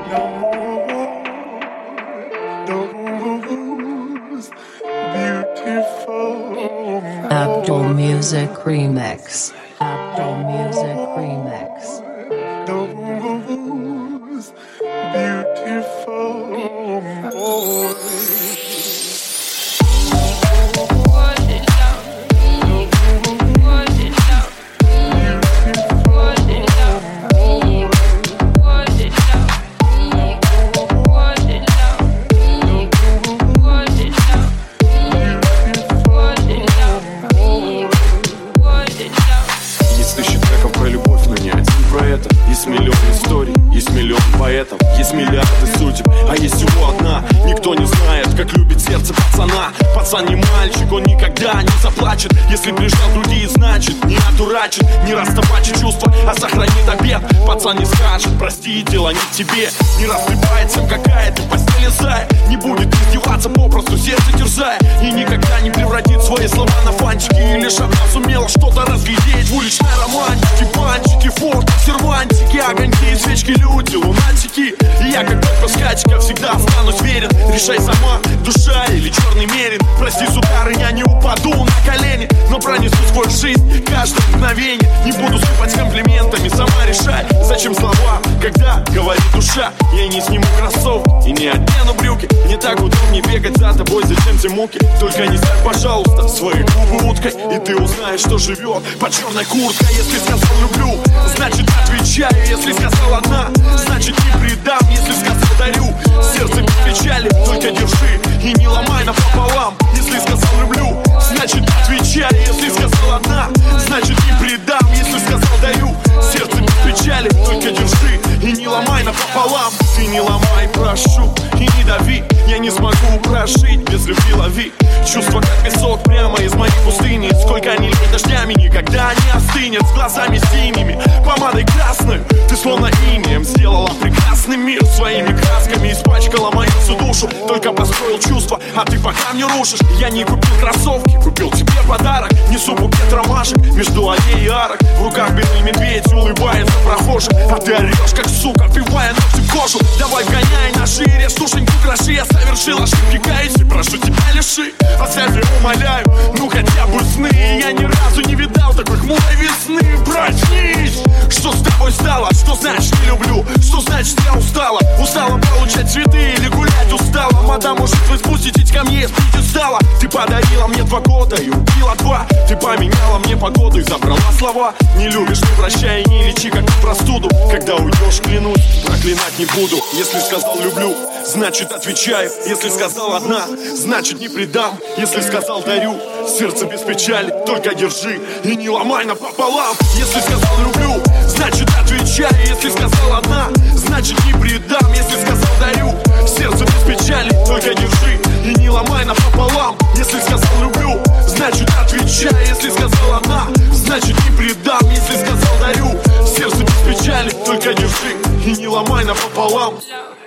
Abdul Music Remix. Abdul Music Remix. Beautiful boy. Есть миллион историй, есть миллион поэтов, есть миллиарды судеб, а есть всего одна. Никто не знает, как любит сердце пацана. Пацан не мальчик, он никогда не заплачет. Если прижал другие, значит не отурачит, не растопачит чувства, а сохранит обет. Пацан не скажет, прости, дело не в тебе. Не растрепается какая-то в постели зая. Не будет издеваться, попросту сердце терзая. И никогда не превратит свои слова на фанчики. И лишь одна сумела что-то разглядеть в уличной романтике. Панчики, форты, сервантики, огоньки, свечки, люди, лунатики. И я как тот скачка всегда останусь верен. Решай сама, душа или черный мерин. Прости, сударыня, не упаду на колени, но пронесу сквозь жизнь каждое мгновение. Не буду сыпать комплиментами, сама решай. Зачем слова, когда говорит душа? Я не сниму кроссовки и не одену брюки. Не так удобнее бегать за тобой, зачем те муки? Только не ставь, пожалуйста, свои губы уткой, и ты узнаешь, что живет под черной курткой. Если сказал люблю, значит отвечаю. Если сказал одна, значит не предам. Если сказал дарю, сердце без печали, только держи и не ломай напополам. Если сказал люблю, значит отвечаю. Если сказал одна, значит не предам. Если сказал дарю, сердце без печали, только держи и не ломай напополам. Ты не ломай, прошу, и не дави. Я не смогу прожить без любви, лови. Чувства как песок прямо из моей пустыни. Сколько ни лей дождями, никогда не остынет. С глазами синими, помадой красной. Ты словно инеем сделала прекрасный мир. Своими красками испачкала мою всю душу. Только построил чувства, а ты пока мне рушишь. Я не купил кроссовки, купил тебе подарок. Несу букет ромашек между аллей и арок. В руках белый медведь улыбается прохожим, а ты орешь как сука, впивая ногти в кожу. Давай вгоняй на шире, сушеньку кроши. Я совершил ошибки, каюсь и прошу тебя лиши. Оставь, я умоляю, ну хотя бы сны. Я ни разу не видал такой хмурой весны. Проснись! Что с тобой стало? Что значит не люблю? Что значит я устала? Устала получать цветы или гулять устала? Мадам, может вы спуститесь ко мне, спите стала? Ты подарила мне 2 года и убила 2. Ты поменяла мне погоду и забрала слова. Не любишь, не прощай и не лечи как простуду. Когда уйдешь, клянусь, проклинать не буду. Если сказал люблю, значит отвечаю. Если сказал одна, значит не предам. Если сказал дарю, сердце без печали, только держи и не ломай напополам. Если сказал люблю, значит отвечаю. Если сказал одна, значит не предам. Если сказал дарю, сердце без печали, только держи и не ломай напополам. Если сказал люблю, значит отвечаю. Если сказал одна, значит не предам. Если сказал дарю, сердце без печали, только держи и не ломай напополам.